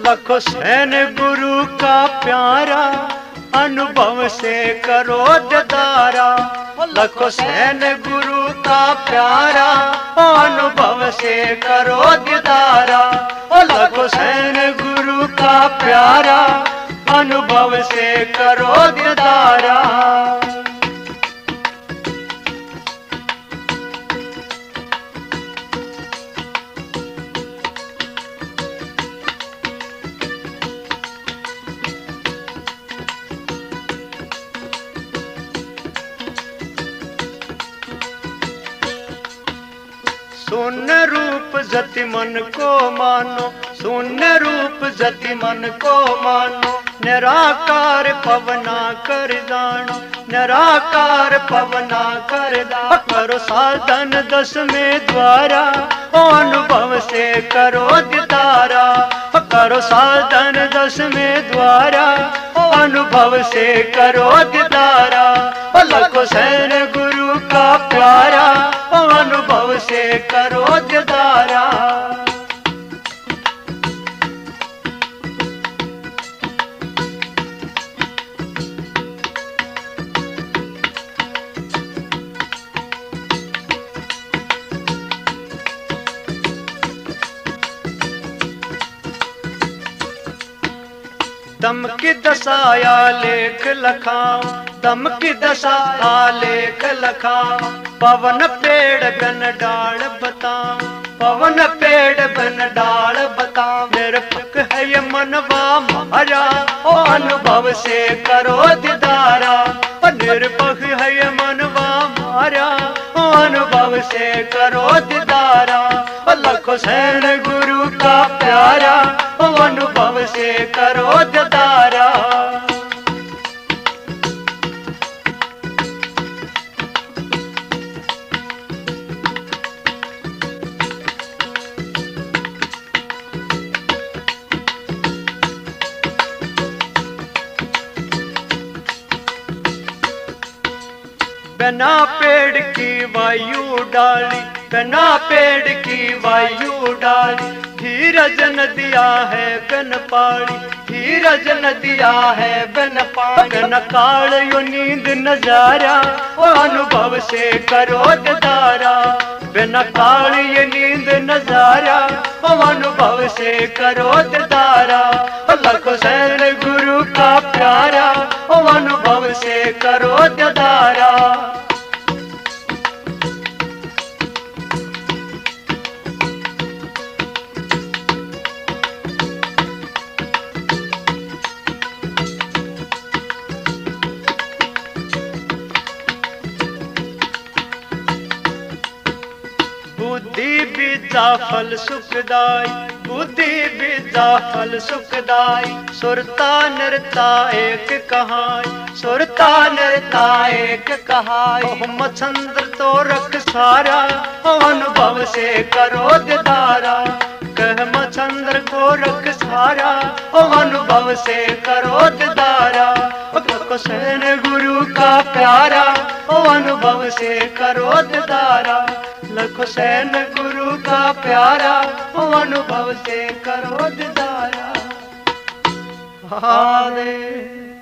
लखो San गुरु का प्यारा, अनुभव से करो दीदारा। लखो सैन गुरु का प्यारा, अनुभव से करो दीदारा। लखो सैन गुरु का प्यारा, अनुभव से करो दीदारा। शून्य रूप जति मन को मानो, शून्य रूप जति मन को मानो। निराकार पवना कर जानो, निराकार पवना कर जानो। करो साधन 10 में द्वारा, अनुभव से करो दीदारा। करो साधन 10 में द्वारा, अनुभव से करो दीदारा। लखो सैन गुरु का प्यारा, अनुभव से करो दीदारा। दम की दशाया लेख लखाओ, दम की दशा आलेख लखाओ। पवन पेड़ बन डाल बताओ, पवन पेड़ बन डाल बताओ। निरपक है ये मनवा मारा, अनुभव से करो दीदारा। निरपक है ये मनवा मारा, अनुभव से करो दीदारा। लखो सैन गुरु का प्यारा, अनुभव से करो दीदारा। बिना पेड़ की वायु डाली, बिना पेड़ की वायु डाली। धीरज नदिया है बिन पानी, धीरज नदिया है बिन पानी। बिन काल यो नींद नजारा, अनुभव से करो दीदारा। बिन काल ये नींद नजारा, अनुभव से करो दीदारा। लखो सैन गुरु का प्यारा, अनुभव से करो दीदारा। बुद्धि बीजा फल सुखदाई, बुद्धि बीजा फल सुखदाई। सुरता नरता एक कहाई, सुरता नरता एक कहाई। मछंद्र तो रख सारा, अनुभव से करो दीदारा। कह मछंद्र को रख सारा, अनुभव से करो दीदारा। लखो सैन गुरु का प्यारा, अनुभव से करो दीदारा। लखो सैन गुरु का प्यारा, अनुभव से करो दीदारा। हारे